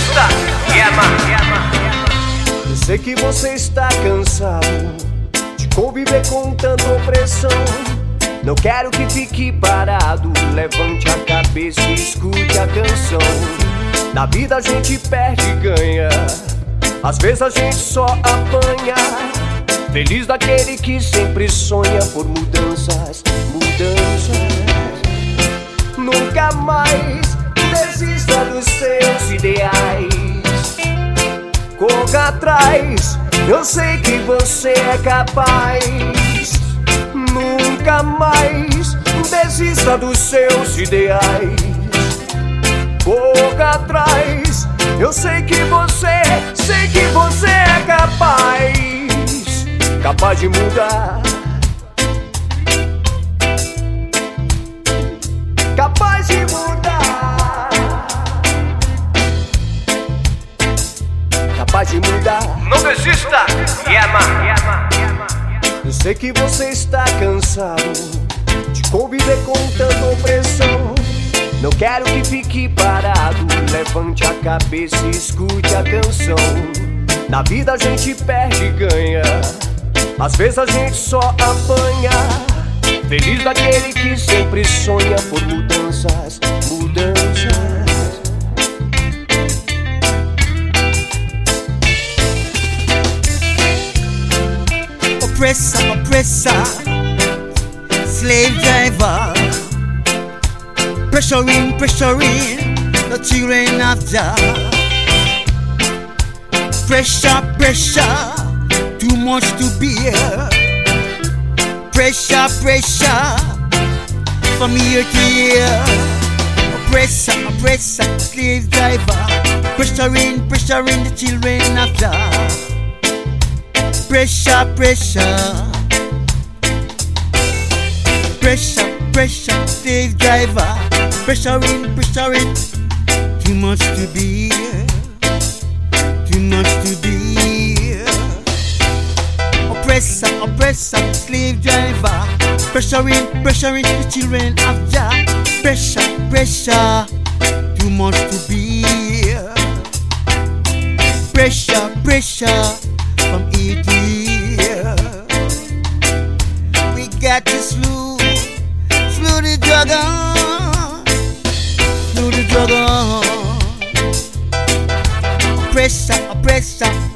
desista, Eu sei que você está cansado de conviver com tanta opressão. Não quero que fique parado. Levante a cabeça e escute a canção. Na vida a gente perde e ganha, às vezes a gente só apanha. Feliz daquele que sempre sonha por mudanças, mudanças. Nunca mais desista dos seus ideais. Corra atrás, eu sei que você é capaz. Nunca mais desista dos seus ideais. Corra atrás, eu sei que você é capaz. Capaz de mudar, capaz de mudar, capaz de mudar. não desista, Eu sei que você está cansado de conviver com tanta opressão. Não quero que fique parado. Levante a cabeça e escute a canção. Na vida a gente perde e ganha, às vezes a gente só apanha. Feliz daquele que sempre sonha por mudanças, mudanças. Oppressor, oppressor, slave driver, pressuring, pressuring the children of Jah. Pressure, pressure, too much to bear. Pressure, pressure, from year to year. Oppressor, oppressor, slave driver, pressuring, pressuring the children of Jah. Pressure, pressure, pressure, pressure, slave driver, pressuring, pressuring, too much to bear, too much to bear. Oppressor, oppressor, slave driver, pressuring, pressuring the children of Jah. Pressure, pressure, too much to bear. Pressure, pressure, from ear to ear. We got to slew the dragon, slew the dragon. Oppressor, oppressor,